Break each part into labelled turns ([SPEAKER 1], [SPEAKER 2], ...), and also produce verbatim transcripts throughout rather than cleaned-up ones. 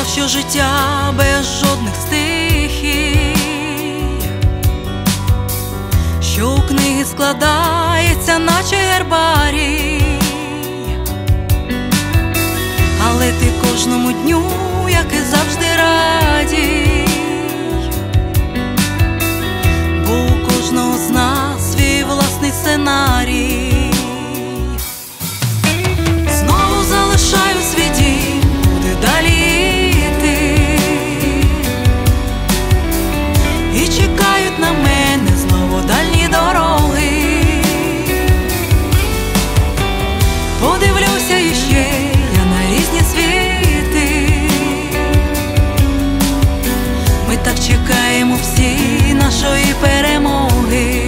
[SPEAKER 1] казав, що життя без жодних стихій, що у книги складається, наче гербарій. Але ти кожному дню, як і завжди, радій, бо у кожного з нас свій власний сценарій. Знову залишаю свій дім, куди далі йти, і чекають на мене знову дальні дороги. Подивлюся іще я на різні світи, ми так чекаємо всі нашої перемоги.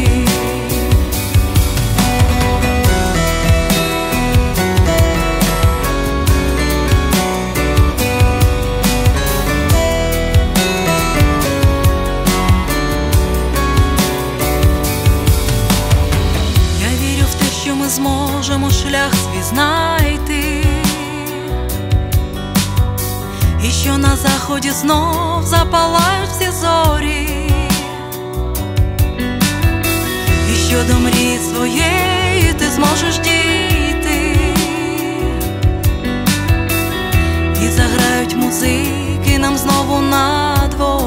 [SPEAKER 1] Ми зможемо шлях свій знайти, і що на заході знов запалають всі зорі, і що до мрії своєї ти зможеш дійти, і заграють музики нам знову на дворі.